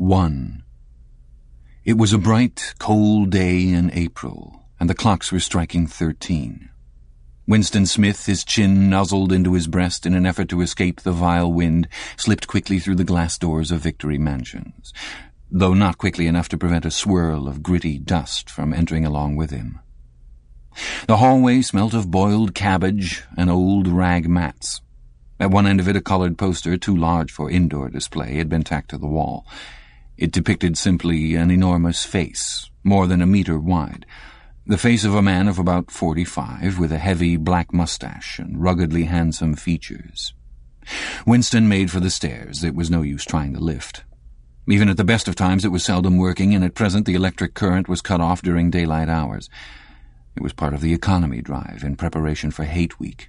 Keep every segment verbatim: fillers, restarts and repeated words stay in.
One. It was a bright, cold day in April, and the clocks were striking thirteen. Winston Smith, his chin nuzzled into his breast in an effort to escape the vile wind, slipped quickly through the glass doors of Victory Mansions, though not quickly enough to prevent a swirl of gritty dust from entering along with him. The hallway smelt of boiled cabbage and old rag mats. At one end of it a coloured poster, too large for indoor display, had been tacked to the wall. It depicted simply an enormous face, more than a metre wide, the face of a man of about forty-five, with a heavy black moustache and ruggedly handsome features. Winston made for the stairs. It was no use trying the lift. Even at the best of times it was seldom working, and at present the electric current was cut off during daylight hours. It was part of the economy drive in preparation for Hate Week.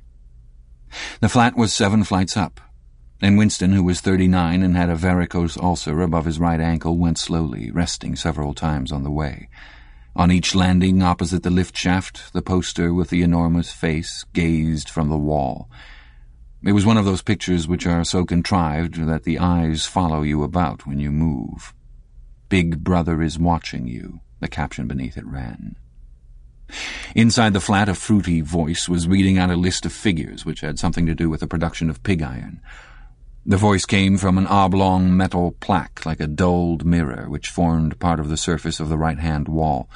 The flat was seven flights up, and Winston, who was thirty-nine and had a varicose ulcer above his right ankle, went slowly, resting several times on the way. On each landing opposite the lift shaft, the poster with the enormous face gazed from the wall. It was one of those pictures which are so contrived that the eyes follow you about when you move. "Big Brother is watching you," the caption beneath it ran. Inside the flat, a fruity voice was reading out a list of figures which had something to do with the production of pig iron. The voice came from an oblong metal plaque like a dulled mirror which formed part of the surface of the right-hand wall.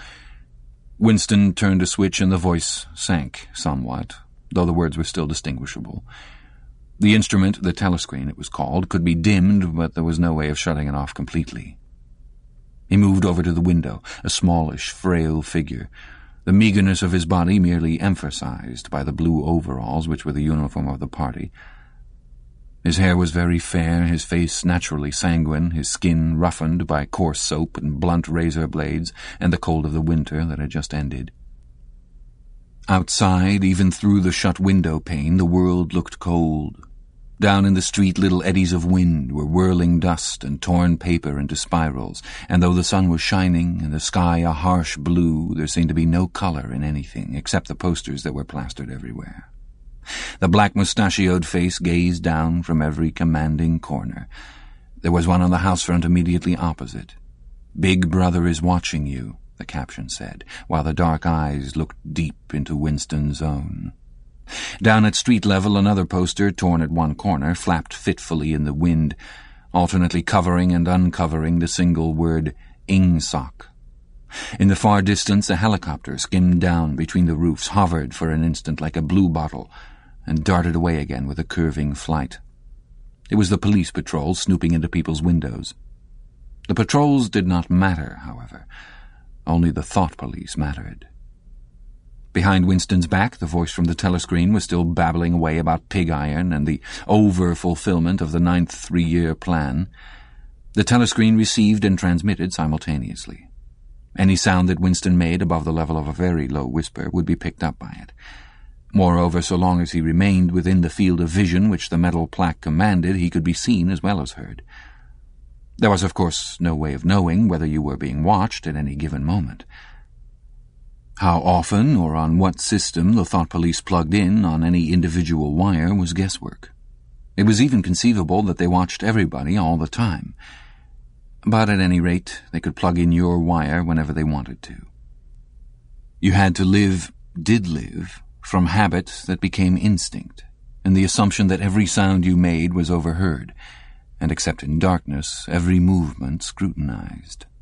Winston turned a switch and the voice sank somewhat, though the words were still distinguishable. The instrument, the telescreen it was called, could be dimmed, but there was no way of shutting it off completely. He moved over to the window, a smallish, frail figure, the meagreness of his body merely emphasized by the blue overalls which were the uniform of the party. His hair was very fair, his face naturally sanguine, his skin roughened by coarse soap and blunt razor blades and the cold of the winter that had just ended. Outside, even through the shut window pane, the world looked cold. Down in the street little eddies of wind were whirling dust and torn paper into spirals, and though the sun was shining and the sky a harsh blue, there seemed to be no colour in anything except the posters that were plastered everywhere. The black mustachioed face gazed down from every commanding corner. There was one on the house front immediately opposite. "Big Brother is watching you," the caption said, while the dark eyes looked deep into Winston's own. Down at street level another poster, torn at one corner, flapped fitfully in the wind, alternately covering and uncovering the single word Ingsoc. In the far distance a helicopter skimmed down between the roofs, hovered for an instant like a bluebottle, and darted away again with a curving flight. It was the police patrol snooping into people's windows. The patrols did not matter, however. Only the thought police mattered. Behind Winston's back, the voice from the telescreen was still babbling away about pig iron and the over-fulfillment of the ninth three-year plan. The telescreen received and transmitted simultaneously. Any sound that Winston made above the level of a very low whisper would be picked up by it. Moreover, so long as he remained within the field of vision which the metal plaque commanded, he could be seen as well as heard. There was, of course, no way of knowing whether you were being watched at any given moment. How often or on what system the thought police plugged in on any individual wire was guesswork. It was even conceivable that they watched everybody all the time. But at any rate, they could plug in your wire whenever they wanted to. You had to live, did live, from habit that became instinct, and the assumption that every sound you made was overheard, and except in darkness, every movement scrutinized.